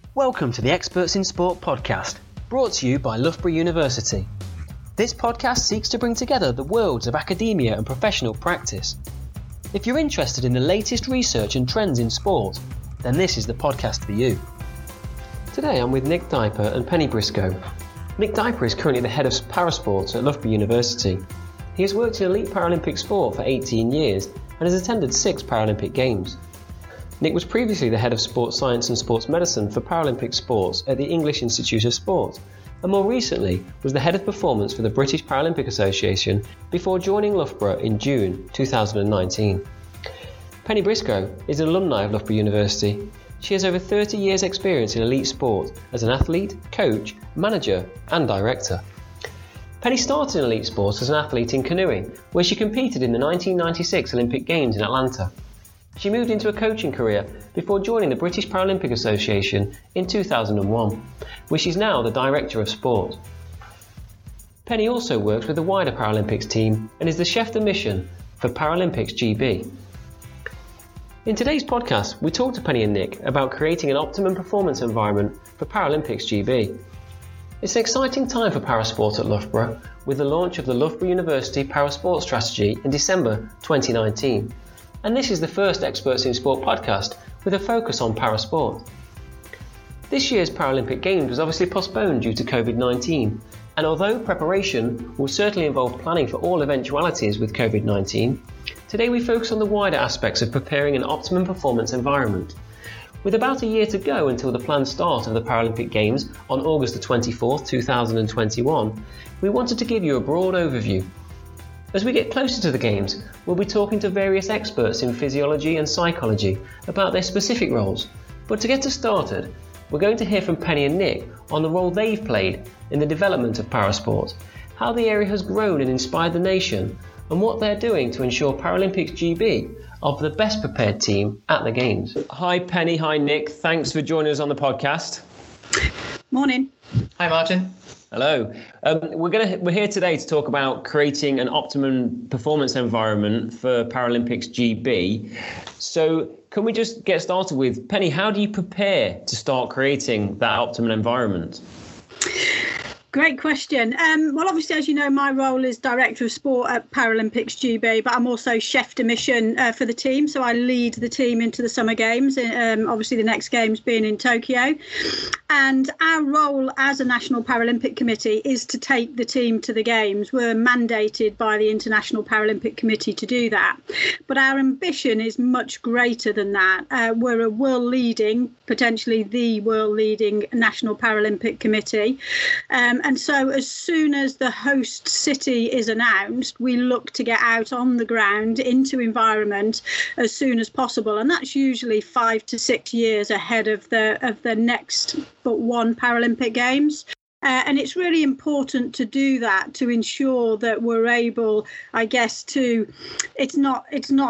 Welcome to the Experts in Sport podcast, brought to you by Loughborough University. This podcast seeks to bring together the worlds of academia and professional practice. If you're interested in the latest research and trends in sport, then this is the podcast for you. Today I'm with Nick Diper and Penny Briscoe. Nick Diper is currently the head of parasports at Loughborough University. He has worked in elite Paralympic sport for 18 years and has attended 6 Paralympic Games. Nick was previously the head of sports science and sports medicine for Paralympic sports at the English Institute of Sport, and more recently was the head of performance for the British Paralympic Association before joining Loughborough in June 2019. Penny Briscoe is an alumni of Loughborough University. She has over 30 years' experience in elite sport as an athlete, coach, manager and director. Penny started in elite sports as an athlete in canoeing, where she competed in the 1996 Olympic Games in Atlanta. She moved into a coaching career before joining the British Paralympic Association in 2001, where she's now the Director of Sport. Penny also works with the wider Paralympics team and is the chef de mission for Paralympics GB. In today's podcast, we talk to Penny and Nick about creating an optimum performance environment for Paralympics GB. It's an exciting time for parasport at Loughborough, with the launch of the Loughborough University Parasport Strategy in December 2019. And this is the first Experts in Sport podcast with a focus on parasport. This year's Paralympic Games was obviously postponed due to COVID-19, and although preparation will certainly involve planning for all eventualities with COVID-19, today we focus on the wider aspects of preparing an optimum performance environment. With about a year to go until the planned start of the Paralympic Games on August the 24th, 2021, we wanted to give you a broad overview. As we get closer to the Games, we'll be talking to various experts in physiology and psychology about their specific roles. But to get us started, we're going to hear from Penny and Nick on the role they've played in the development of parasport, how the area has grown and inspired the nation, and what they're doing to ensure Paralympics GB are the best prepared team at the Games. Hi Penny, hi Nick, thanks for joining us on the podcast. Morning. Hi Martin. Hello. We're here today to talk about creating an optimum performance environment for Paralympics GB. So can we just get started with, Penny, how do you prepare to start creating that optimum environment? Great question. Well, obviously, as you know, my role is Director of Sport at Paralympics GB, but I'm also chef de mission for the team. So I lead the team into the Summer Games, obviously the next Games being in Tokyo. And our role as a National Paralympic Committee is to take the team to the Games. We're mandated by the International Paralympic Committee to do that. But our ambition is much greater than that. We're a world-leading, potentially the world-leading National Paralympic Committee. And so as soon as the host city is announced, we look to get out on the ground into environment as soon as possible. And that's usually 5 to 6 years ahead of the next but one Paralympic Games. And it's really important to do that to ensure that we're able, I guess, to, it's not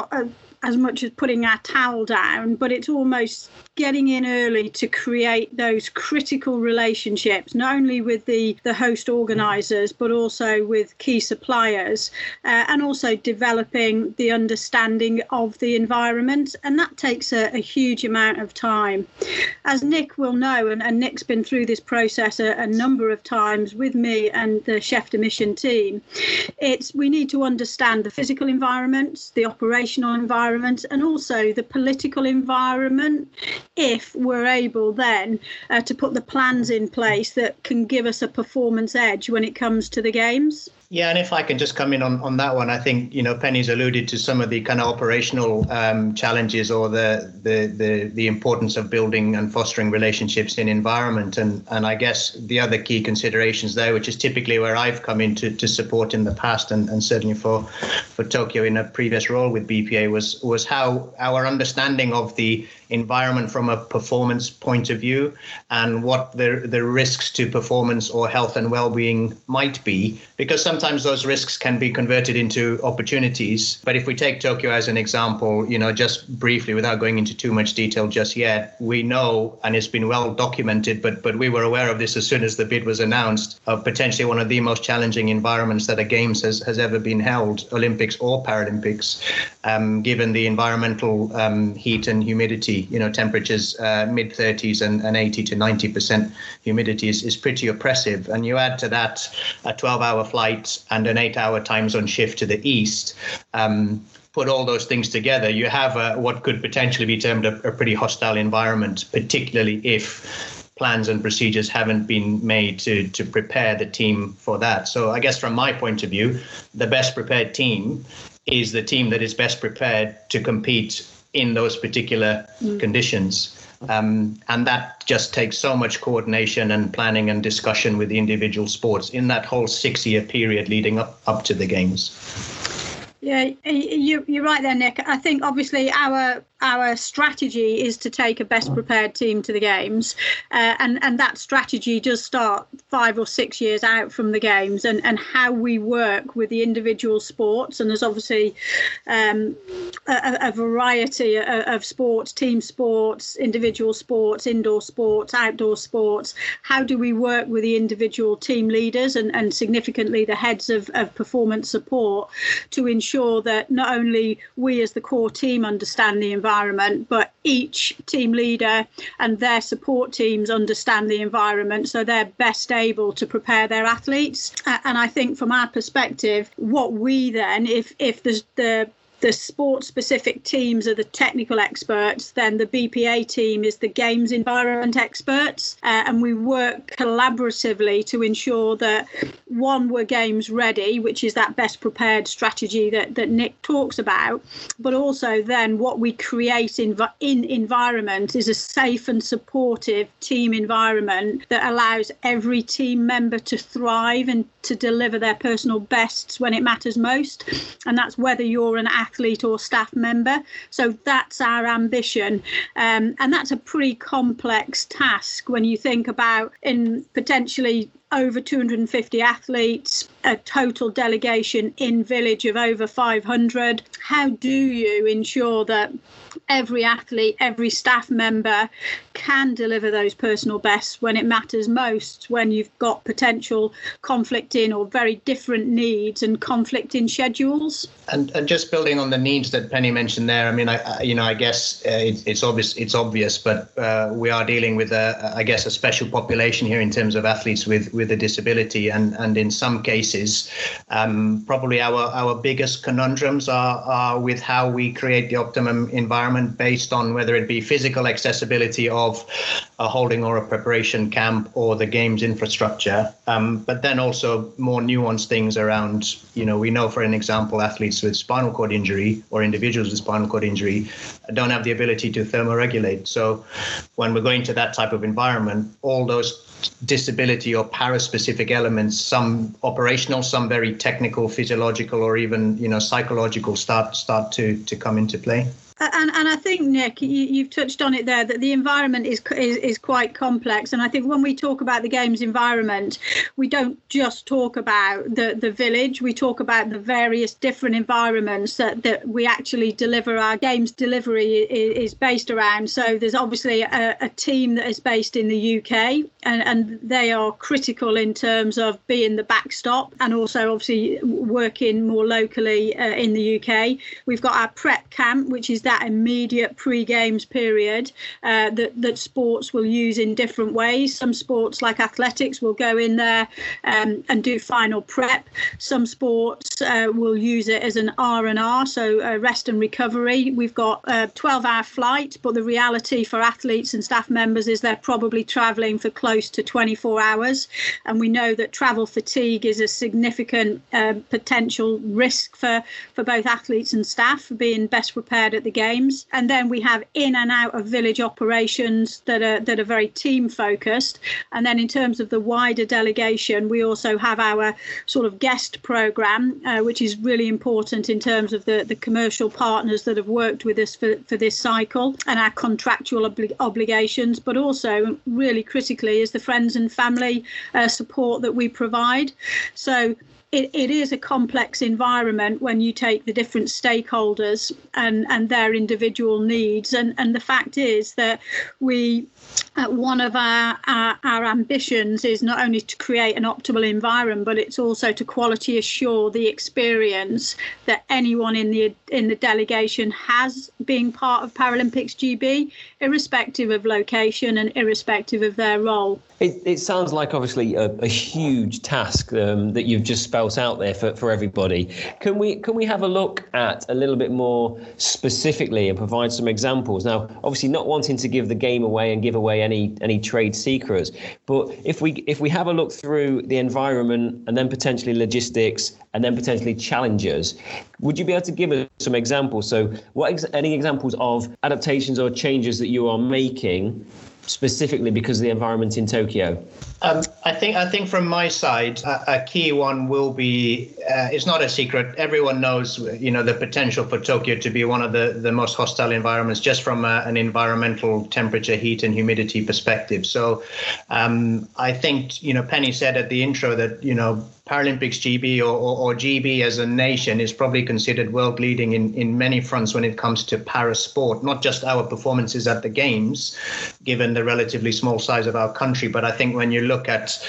as much as putting our towel down, but it's almost getting in early to create those critical relationships, not only with the host organisers, but also with key suppliers, and also developing the understanding of the environment. And that takes a huge amount of time. As Nick will know, and Nick's been through this process a number of times with me and the chef de mission team, we need to understand the physical environment, the operational environment, and also the political environment, if we're able then to put the plans in place that can give us a performance edge when it comes to the Games. Yeah, and if I can just come in on that one, I think, Penny's alluded to some of the kind of operational challenges or the importance of building and fostering relationships in environment. And I guess the other key considerations there, which is typically where I've come in to support in the past and certainly for Tokyo in a previous role with BPA was how our understanding of the environment from a performance point of view and what the risks to performance or health and well-being might be, because sometimes sometimes those risks can be converted into opportunities. But if we take Tokyo as an example, just briefly, without going into too much detail just yet, we know, and it's been well documented, but we were aware of this as soon as the bid was announced, of potentially one of the most challenging environments that a Games has ever been held, Olympics or Paralympics, given the environmental heat and humidity. Temperatures mid-30s and 80 to 90% humidity is pretty oppressive. And you add to that a 12-hour flight and an 8-hour time zone shift to the east. Put all those things together, you have what could potentially be termed a pretty hostile environment, particularly if plans and procedures haven't been made to prepare the team for that. So I guess from my point of view, the best prepared team is the team that is best prepared to compete in those particular conditions. And that just takes so much coordination and planning and discussion with the individual sports in that whole 6-year period leading up to the Games. Yeah, you're right there, Nick. I think obviously our strategy is to take a best prepared team to the Games, and that strategy does start 5 or 6 years out from the Games, and how we work with the individual sports. And there's obviously a variety of sports, team sports, individual sports, indoor sports, outdoor sports. How do we work with the individual team leaders and significantly the heads of performance support to ensure that not only we as the core team understand the environment, but each team leader and their support teams understand the environment, so they're best able to prepare their athletes. And I think from our perspective, what we then, if the sport-specific teams are the technical experts, then the BPA team is the Games environment experts, and we work collaboratively to ensure that, one, we're Games ready, which is that best prepared strategy that Nick talks about, but also then what we create in environment is a safe and supportive team environment that allows every team member to thrive and to deliver their personal bests when it matters most. And that's whether you're an athlete or staff member. So that's our ambition. And that's a pretty complex task when you think about in potentially over 250 athletes, a total delegation in Village of over 500. How do you ensure that every athlete, every staff member can deliver those personal bests when it matters most, when you've got potential conflict in or very different needs and conflict in schedules? And just building on the needs that Penny mentioned there, I mean, I guess it's obvious, but we are dealing with a special population here in terms of athletes with a disability, and in some cases, probably our biggest conundrums are with how we create the optimum environment based on whether it be physical accessibility of a holding or a preparation camp or the Games infrastructure, but then also more nuanced things around, we know, for an example, athletes with spinal cord injury or individuals with spinal cord injury don't have the ability to thermoregulate. So when we're going to that type of environment, all those disability or paraspecific elements, some operational, some very technical, physiological, or even psychological, start to come into play. And I think, Nick, you've touched on it there, that the environment is quite complex. And I think when we talk about the Games environment, we don't just talk about the Village. We talk about the various different environments that we actually deliver. Our Games delivery is based around. So there's obviously a team that is based in the UK, and they are critical in terms of being the backstop and also obviously working more locally in the UK. We've got our prep camp, which is that immediate pre-Games period that sports will use in different ways. Some sports like athletics will go in there and do final prep. Some sports will use it as an R&R, so rest and recovery. We've got a 12-hour flight, but the reality for athletes and staff members is they're probably travelling for close to 24 hours. And we know that travel fatigue is a significant potential risk for both athletes and staff for being best prepared at the Games. And then we have in and out of Village operations that are very team focused. And then in terms of the wider delegation, we also have our sort of guest program, which is really important in terms of the commercial partners that have worked with us for this cycle and our contractual obligations, but also really critically is the friends and family support that we provide. So it is a complex environment when you take the different stakeholders and their individual needs. And the fact is that one of our ambitions is not only to create an optimal environment, but it's also to quality assure the experience that anyone in the delegation has being part of Paralympics GB, irrespective of location and irrespective of their role. It sounds like obviously a huge task that you've just spelt out there for everybody. Can we have a look at a little bit more specifically and provide some examples? Now, obviously not wanting to give the game away and give away any trade secrets, but if we have a look through the environment and then potentially logistics and then potentially challenges, would you be able to give us some examples? So any examples of adaptations or changes that you are making specifically because of the environment in Tokyo? I think from my side, a key one will be, it's not a secret. Everyone knows, the potential for Tokyo to be one of the most hostile environments, just from an environmental temperature, heat and humidity perspective. So I think, Penny said at the intro that, Paralympics GB or GB as a nation is probably considered world leading in many fronts when it comes to para sport, not just our performances at the games, given the relatively small size of our country. But I think when you look at,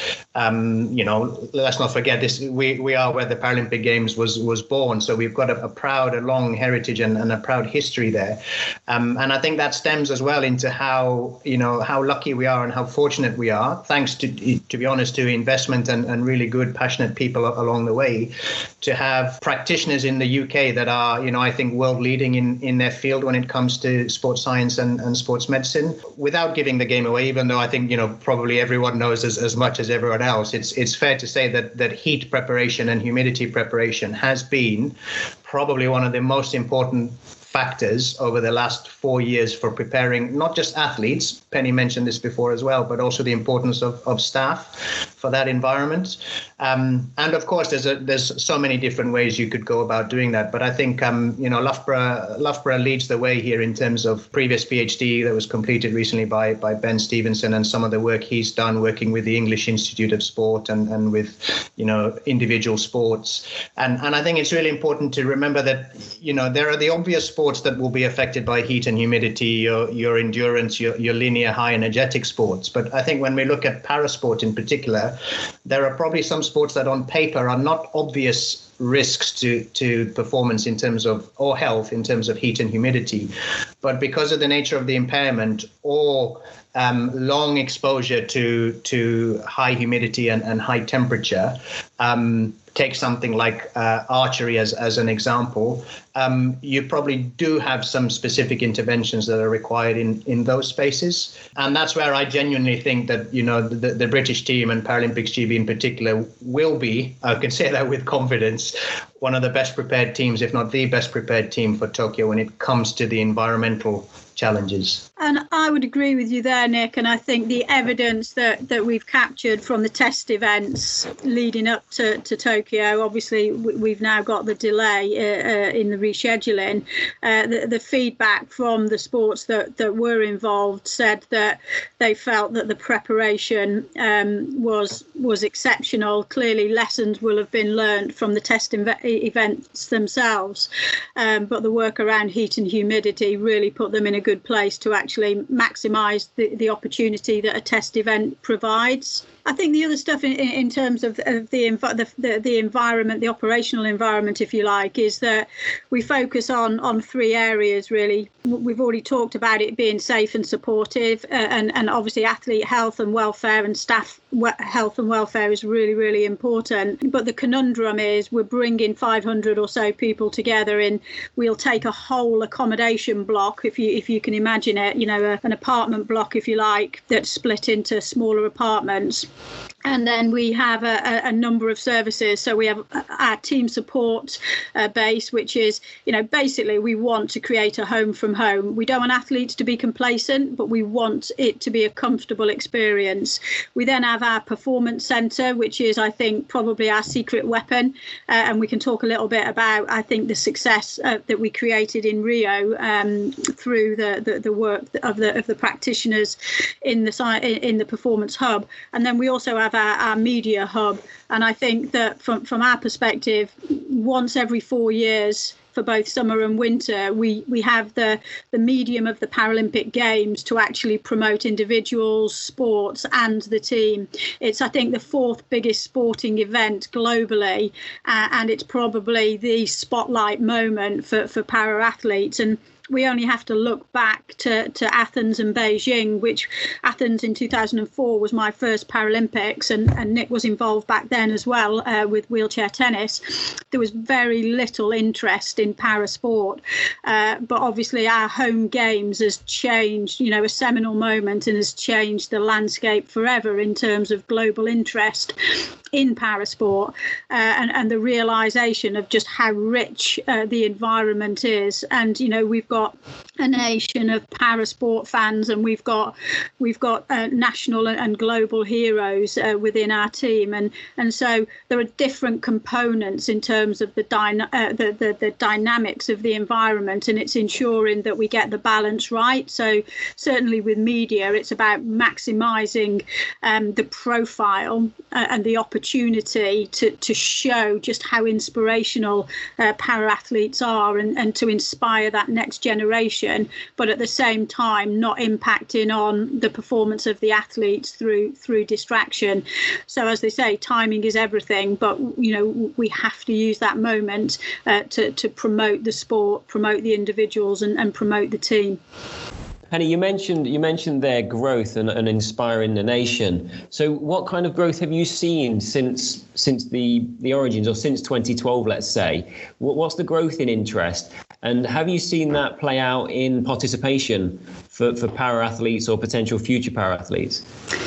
let's not forget this, we are where the Paralympic Games was born. So we've got a long heritage and a proud history there. And I think that stems as well into how lucky we are and how fortunate we are, thanks to be honest, to investment and really good, passionate people along the way, to have practitioners in the UK that are, I think world leading in their field when it comes to sports science and sports medicine. Without giving the game away, even though I think, probably everyone knows as much as everyone else, it's fair to say that heat preparation and humidity preparation has been probably one of the most important factors over the last 4 years for preparing not just athletes, Penny mentioned this before as well, but also the importance of staff for that environment. And of course, there's so many different ways you could go about doing that. But I think, Loughborough leads the way here in terms of previous PhD that was completed recently by Ben Stevenson and some of the work he's done working with the English Institute of Sport and with, individual sports. And I think it's really important to remember that, there are the obvious sports that will be affected by heat and humidity, your endurance, your linear high energetic sports. But I think when we look at parasport in particular, there are probably some sports that on paper are not obvious risks to performance in terms of, or health in terms of heat and humidity. But because of the nature of the impairment or long exposure to high humidity and high temperature, take something like archery as an example, you probably do have some specific interventions that are required in those spaces. And that's where I genuinely think that, the British team and Paralympics GB in particular will be, I can say that with confidence, one of the best prepared teams, if not the best prepared team for Tokyo when it comes to the environmental challenges. And I would agree with you there, Nick. And I think the evidence that we've captured from the test events leading up to Tokyo, obviously we've now got the delay in the rescheduling. The feedback from the sports that were involved said that they felt that the preparation was exceptional. Clearly, lessons will have been learned from the test events themselves, but the work around heat and humidity really put them in a good place to actually maximise the opportunity that a test event provides. I think the other stuff in terms of the environment, the operational environment, if you like, is that we focus on three areas, really. We've already talked about it being safe and supportive, and obviously athlete health and welfare and staff health and welfare is really, really important. But the conundrum is we're bringing 500 or so people together and we'll take a whole accommodation block, if you can imagine it, an apartment block, if you like, that's split into smaller apartments. And then we have a number of services. So we have our team support base, which is, basically we want to create a home from home. We don't want athletes to be complacent, but we want it to be a comfortable experience. We then have our performance centre, which is, I think, probably our secret weapon. And we can talk a little bit about, I think, the success that we created in Rio through the work of the practitioners in the performance hub. And then we also have have our media hub. And I think that from our perspective, once every 4 years, for both summer and winter, we have the medium of the Paralympic Games to actually promote individuals, sports and the team. It's, I think, the fourth biggest sporting event globally, and it's probably the spotlight moment for para-athletes. And we only have to look back to Athens and Beijing, which Athens in 2004 was my first Paralympics, and Nick was involved back then as well with wheelchair tennis. There was very little interest in para sport, but obviously our home games has changed, a seminal moment, and has changed the landscape forever in terms of global interest in para sport, and the realization of just how rich the environment is. And we've got a nation of para sport fans, and we've got national and global heroes within our team, and so there are different components in terms of the dynamics of the environment, and it's ensuring that we get the balance right. So certainly with media, it's about maximizing the profile and the opportunity to show just how inspirational para athletes are, and to inspire that next generation, but at the same time not impacting on the performance of the athletes through distraction. So as they say, timing is everything, but we have to use that moment to promote the sport, promote the individuals, and promote the team. Penny, you mentioned their growth and inspiring the nation. So what kind of growth have you seen since the origins, or since 2012, let's say? What's the growth in interest? And have you seen that play out in participation for para-athletes or potential future para-athletes?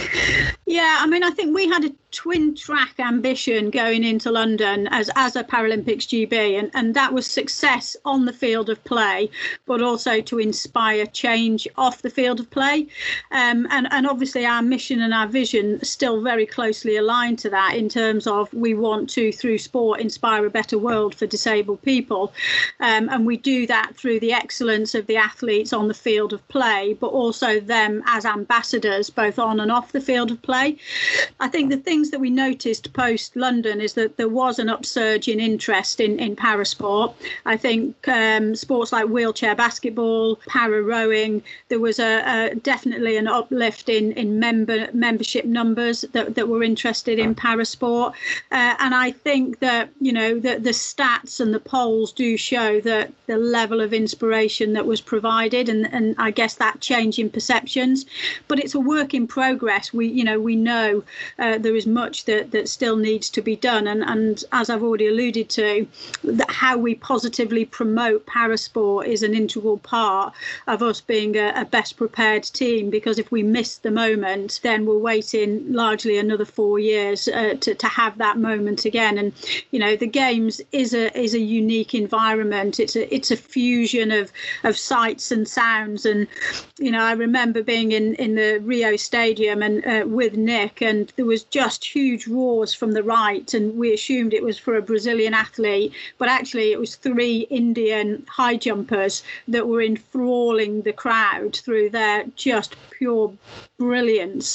Yeah, I think we had a twin track ambition going into London as a Paralympics GB, and that was success on the field of play, but also to inspire change off the field of play. And obviously our mission and our vision are still very closely aligned to that, in terms of we want to, through sport, inspire a better world for disabled people. And we do that through the excellence of the athletes on the field of play, but also them as ambassadors, both on and off the field of play. I think the things that we noticed post London is that there was an upsurge in interest in para sport. I think sports like wheelchair basketball, para rowing, there was definitely an uplift in membership numbers that were interested in para sport. And I think that the stats and the polls do show that the level of inspiration that was provided, and I guess that change in perceptions, but it's a work in progress. We know there is much that still needs to be done, and as I've already alluded to, that how we positively promote parasport is an integral part of us being a best prepared team, because if we miss the moment, then we're waiting largely another 4 years to have that moment again. And the games is a unique environment. It's a fusion of sights and sounds, and I remember being in the Rio Stadium and with Nick, and there was just huge roars from the right, and we assumed it was for a Brazilian athlete, but actually it was 3 Indian high jumpers that were enthralling the crowd through their just pure brilliance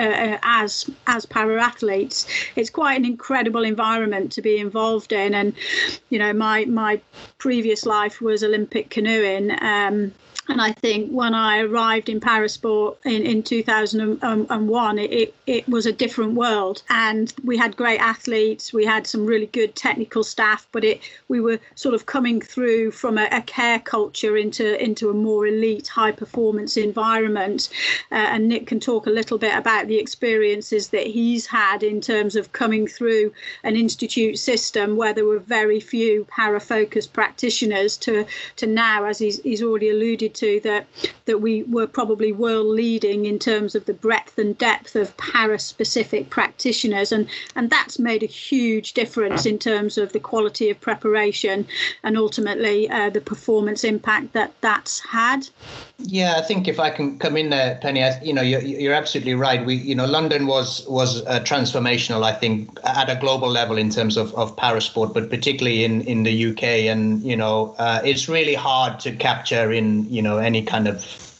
as para athletes. It's quite an incredible environment to be involved in, and my previous life was Olympic canoeing. And I think when I arrived in parasport in 2001, it was a different world, and we had great athletes. We had some really good technical staff, but we were sort of coming through from a care culture into a more elite, high performance environment. And Nick can talk a little bit about the experiences that he's had in terms of coming through an institute system where there were very few para-focused practitioners to now, as he's already alluded to, that we were probably world leading in terms of the breadth and depth of para-specific practitioners, and that's made a huge difference in terms of the quality of preparation and ultimately the performance impact that's had. Yeah, I think if I can come in there, Penny, you're absolutely right. London was transformational, I think, at a global level in terms of parasport, but particularly in the UK. And it's really hard to capture in any kind of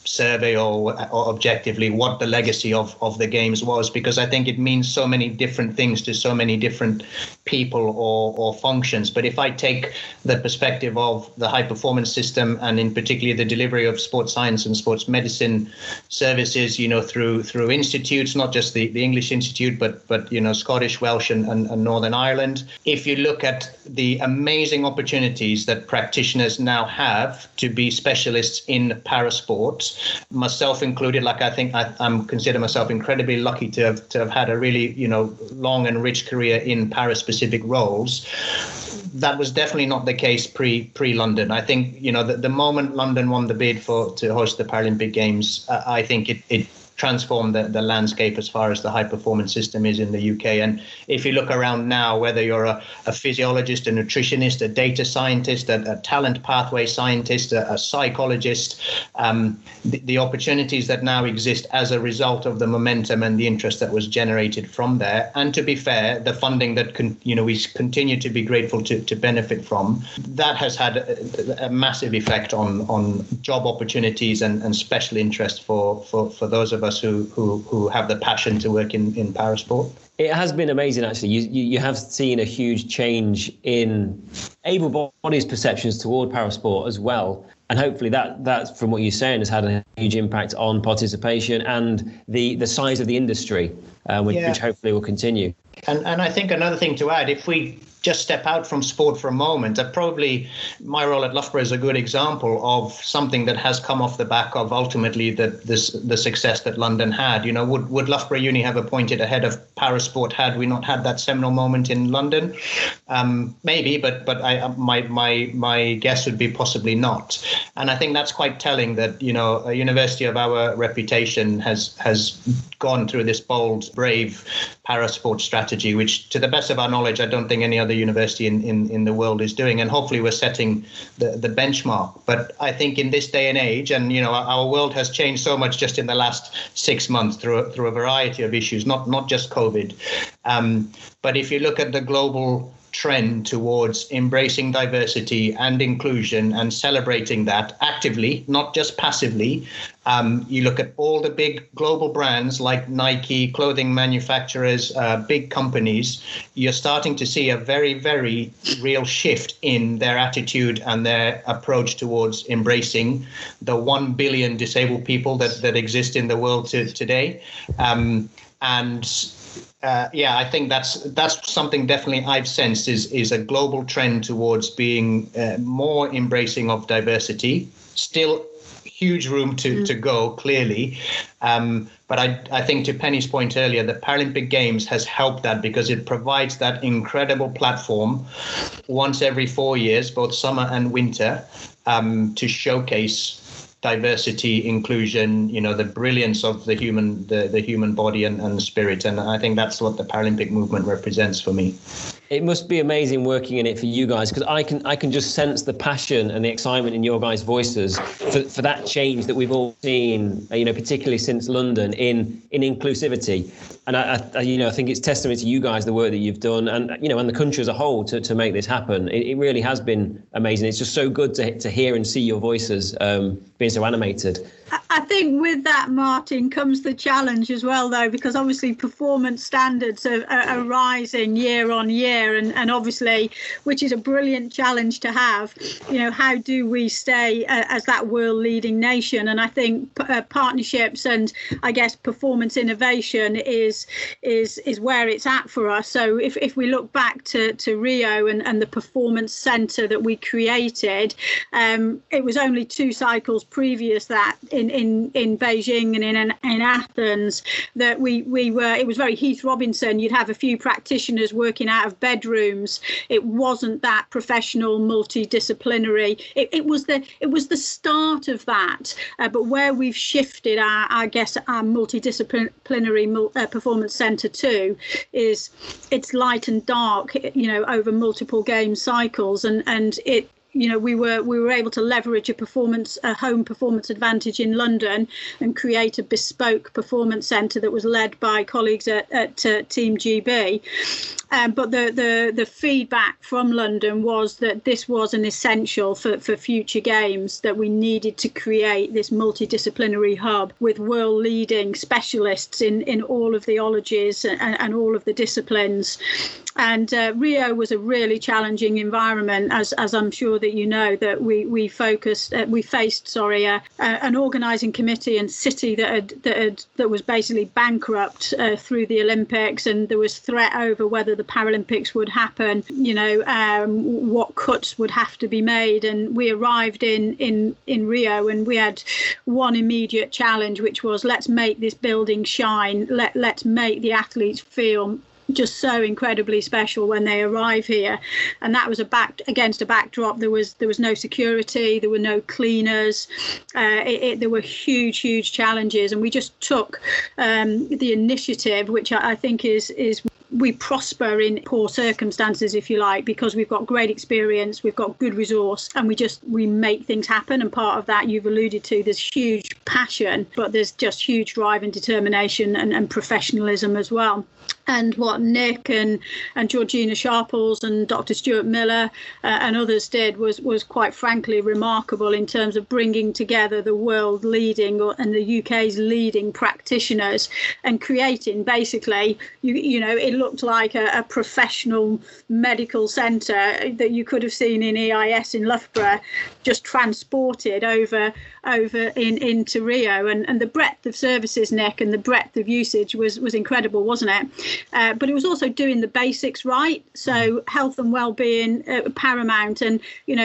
survey or objectively what the legacy of the games was, because I think it means so many different things to so many different people or functions. But if I take the perspective of the high performance system, and in particular the delivery of sports science and sports medicine services, through institutes, not just the English Institute, but Scottish, Welsh and Northern Ireland. If you look at the amazing opportunities that practitioners now have to be specialists in parasport, myself included, like I think I'm consider myself incredibly lucky to have had a really long and rich career in para-specific roles. That was definitely not the case pre-London. I think the moment London won the bid to host the Paralympic Games, I think it transform the landscape as far as the high performance system is in the UK. And if you look around now, whether you're a physiologist, a nutritionist, a data scientist, a talent pathway scientist, a psychologist, the opportunities that now exist as a result of the momentum and the interest that was generated from there. And to be fair, the funding that we continue to be grateful to benefit from, that has had a massive effect on job opportunities and special interest for those of us who have the passion to work in parasport. It has been amazing, actually. You have seen a huge change in able-bodied perceptions toward parasport as well. And hopefully that, from what you're saying, has had a huge impact on participation and the size of the industry, which hopefully will continue. And I think another thing to add, if we just step out from sport for a moment, probably my role at Loughborough is a good example of something that has come off the back of ultimately the success that London had. Would Loughborough Uni have appointed a head of parasport had we not had that seminal moment in London? Maybe, but my guess would be possibly not. And I think that's quite telling that a university of our reputation has gone through this bold, brave parasport strategy, which, to the best of our knowledge, I don't think any other university in the world is doing, and hopefully we're setting the benchmark. But I think in this day and age, and our world has changed so much just in the last 6 months through a variety of issues, not just COVID. But if you look at the global trend towards embracing diversity and inclusion and celebrating that actively, not just passively. You look at all the big global brands like Nike, clothing manufacturers, big companies, you're starting to see a very, very real shift in their attitude and their approach towards embracing the 1 billion disabled people that exist in the world today. I think that's something definitely I've sensed is a global trend towards being more embracing of diversity. Still huge room to go, clearly. But I think, to Penny's point earlier, the Paralympic Games has helped that because it provides that incredible platform once every 4 years, both summer and winter, to showcase diversity, inclusion, the brilliance of the human body and spirit. And I think that's what the Paralympic movement represents for me. It must be amazing working in it for you guys, because I can just sense the passion and the excitement in your guys' voices for that change that we've all seen, particularly since London in inclusivity. And I think it's testament to you guys, the work that you've done, and and the country as a whole to make this happen. It really has been amazing. It's just so good to hear and see your voices being so animated. I think with that, Martin, comes the challenge as well, though, because obviously performance standards are rising year on year, and obviously, which is a brilliant challenge to have. How do we stay as that world leading nation? And I think partnerships and I guess performance innovation is where it's at for us. So if we look back to Rio and the performance centre that we created, it was only 2 cycles previous that in Beijing and in Athens that we were, it was very Heath Robinson. You'd have a few practitioners working out of bedrooms. It wasn't that professional, multidisciplinary. It was the start of that. But where we've shifted our multidisciplinary performance centre to is it's light and dark, over multiple game cycles, and it we were able to leverage a home performance advantage in London and create a bespoke performance centre that was led by colleagues at Team GB. But the feedback from London was that this was an essential for future games, that we needed to create this multidisciplinary hub with world-leading specialists in all of the ologies and all of the disciplines. And Rio was a really challenging environment, as I'm sure that you know, that we faced an organising committee and city that was basically bankrupt through the Olympics, and there was threat over whether the Paralympics would happen, what cuts would have to be made. And we arrived in Rio, and we had one immediate challenge, which was, let's make this building shine. Let's make the athletes feel just so incredibly special when they arrive here. And that was against a backdrop. There was no security, there were no cleaners, there were huge challenges, and we just took the initiative, which I think is we prosper in poor circumstances, if you like, because we've got great experience, we've got good resource, and we make things happen. And part of that you've alluded to, there's huge passion, but there's just huge drive and determination and professionalism as well. And what Nick and Georgina Sharples and Dr. Stuart Miller and others did was quite frankly remarkable in terms of bringing together the world leading and the UK's leading practitioners and creating basically, it looked like a professional medical centre that you could have seen in EIS in Loughborough, just transported over into Rio. And the breadth of services, Nick, and the breadth of usage was incredible, wasn't it? But it was also doing the basics right. So health and well-being paramount. And,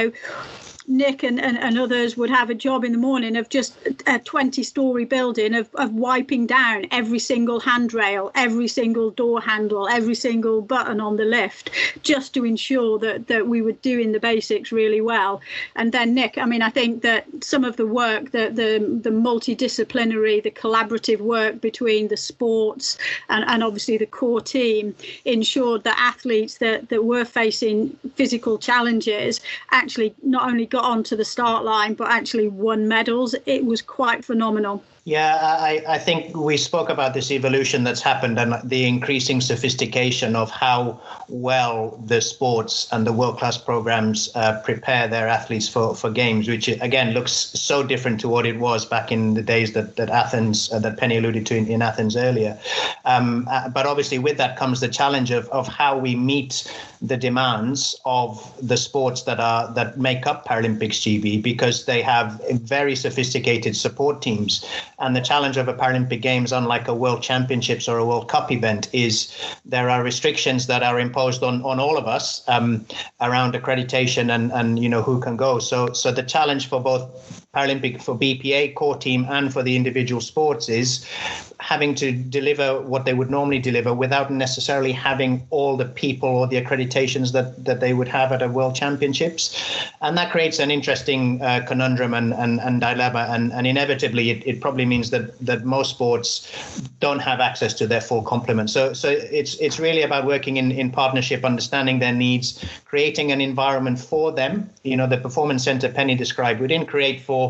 Nick and others would have a job in the morning of just a 20-storey building of wiping down every single handrail, every single door handle, every single button on the lift, just to ensure that we were doing the basics really well. And then, Nick, I think that some of the work, the multidisciplinary, the collaborative work between the sports and obviously the core team ensured that athletes that were facing physical challenges actually not only got onto the start line, but actually won medals. It was quite phenomenal. Yeah, I think we spoke about this evolution that's happened and the increasing sophistication of how well the sports and the world-class programs prepare their athletes for games, which again looks so different to what it was back in the days that Athens, that Penny alluded to in Athens earlier. But obviously with that comes the challenge of how we meet the demands of the sports that make up Paralympics GB, because they have very sophisticated support teams. And the challenge of a Paralympic Games, unlike a World Championships or a World Cup event, is there are restrictions that are imposed on all of us around accreditation and who can go. So the challenge for both Paralympic, for BPA core team and for the individual sports is having to deliver what they would normally deliver without necessarily having all the people or the accreditations that they would have at a World Championships. And that creates an interesting conundrum and dilemma. And inevitably, it probably means that most sports don't have access to their full complement. So it's really about working in partnership, understanding their needs, creating an environment for them. The performance center Penny described, we didn't create for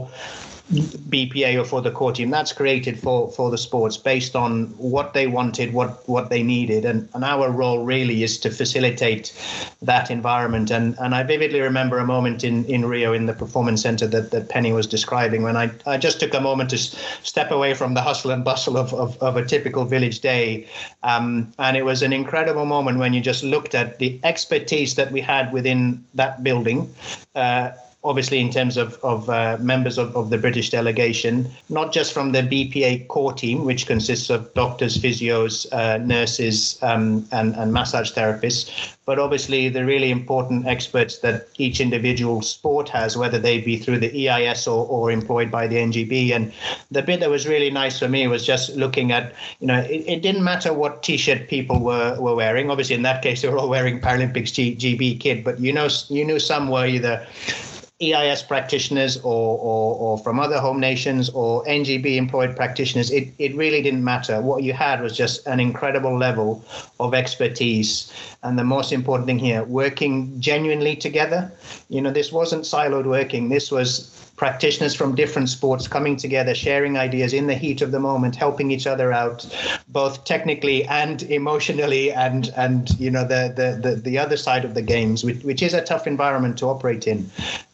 BPA or for the core team. That's created for the sports based on what they wanted, what they needed. And our role really is to facilitate that environment. And I vividly remember a moment in Rio in the performance center that Penny was describing, when I just took a moment to step away from the hustle and bustle of a typical village day. And it was an incredible moment when you just looked at the expertise that we had within that building, obviously in terms of members of the British delegation, not just from the BPA core team, which consists of doctors, physios, nurses, and massage therapists, but obviously the really important experts that each individual sport has, whether they be through the EIS or employed by the NGB. And the bit that was really nice for me was just looking at, it didn't matter what T-shirt people were wearing. Obviously, in that case, they were all wearing Paralympics GB kit, but you knew some were either EIS practitioners or from other home nations or NGB employed practitioners, it really didn't matter. What you had was just an incredible level of expertise. And the most important thing here, working genuinely together. This wasn't siloed working. This was practitioners from different sports coming together, sharing ideas in the heat of the moment, helping each other out, both technically and emotionally, and the other side of the games, which is a tough environment to operate in.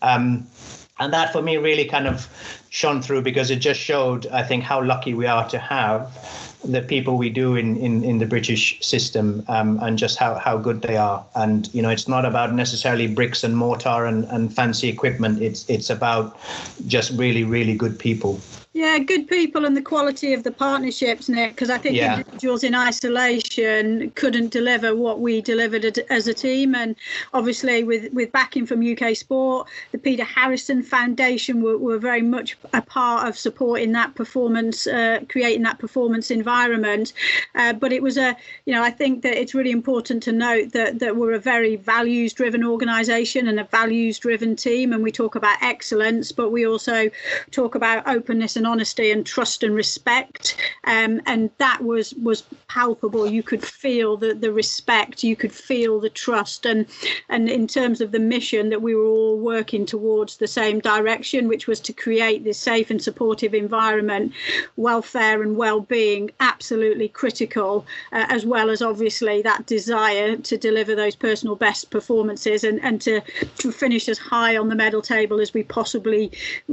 And that for me really kind of shone through, because it just showed, I think, how lucky we are to have the people we do in the British system, and just how good they are. And it's not about necessarily bricks and mortar and fancy equipment. It's about just really, really good people. Yeah, good people and the quality of the partnerships, Nick, because I think individuals in isolation couldn't deliver what we delivered as a team. And obviously with backing from UK Sport, the Peter Harrison Foundation were very much a part of supporting that performance, creating that performance environment. But it was I think that it's really important to note that we're a very values-driven organisation and a values-driven team. And we talk about excellence, but we also talk about openness and honesty and trust and respect, and that was palpable. You could feel the respect, you could feel the trust, and in terms of the mission, that we were all working towards the same direction, which was to create this safe and supportive environment. Welfare and well-being absolutely critical, as well as obviously that desire to deliver those personal best performances and to finish as high on the medal table as we possibly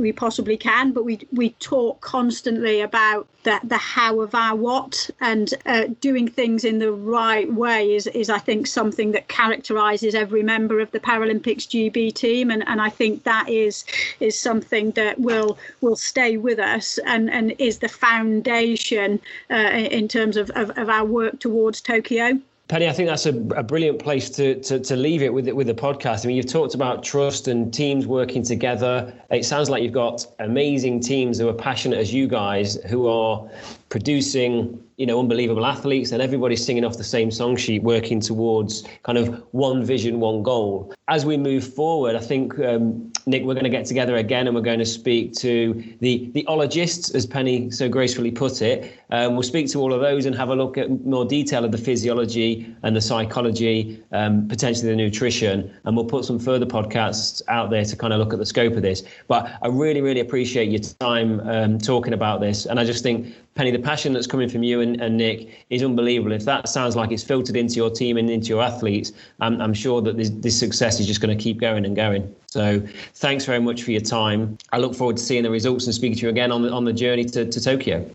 can. But we talk constantly about the how of our what, and doing things in the right way is I think something that characterises every member of the Paralympics GB team, and I think that is something that will stay with us and is the foundation in terms of our work towards Tokyo. Penny, I think that's a brilliant place to leave it with the podcast. I mean, you've talked about trust and teams working together. It sounds like you've got amazing teams who are passionate as you guys, who are producing, unbelievable athletes, and everybody's singing off the same song sheet, working towards kind of one vision, one goal. As we move forward, I think, Nick, we're going to get together again and we're going to speak to the ologists, as Penny so gracefully put it. We'll speak to all of those and have a look at more detail of the physiology and the psychology, potentially the nutrition, and we'll put some further podcasts out there to kind of look at the scope of this. But I really, really appreciate your time talking about this. And I just think, Penny, the passion that's coming from you and Nick is unbelievable. If that sounds like it's filtered into your team and into your athletes, I'm sure that this success is just going to keep going and going. So thanks very much for your time. I look forward to seeing the results and speaking to you again on the journey to Tokyo.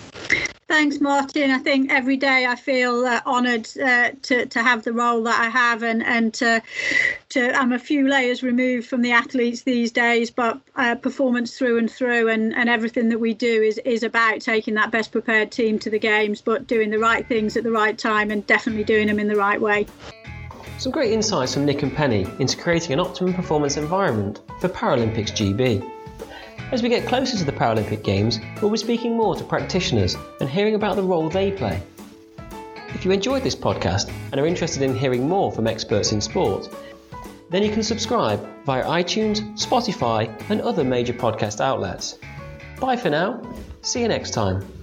Thanks, Martin. I think every day I feel honoured to have the role that I have, and I'm a few layers removed from the athletes these days, but performance through and through, and everything that we do is about taking that best prepared team to the games, but doing the right things at the right time and definitely doing them in the right way. Some great insights from Nick and Penny into creating an optimum performance environment for Paralympics GB. As we get closer to the Paralympic Games, we'll be speaking more to practitioners and hearing about the role they play. If you enjoyed this podcast and are interested in hearing more from experts in sport, then you can subscribe via iTunes, Spotify and other major podcast outlets. Bye for now. See you next time.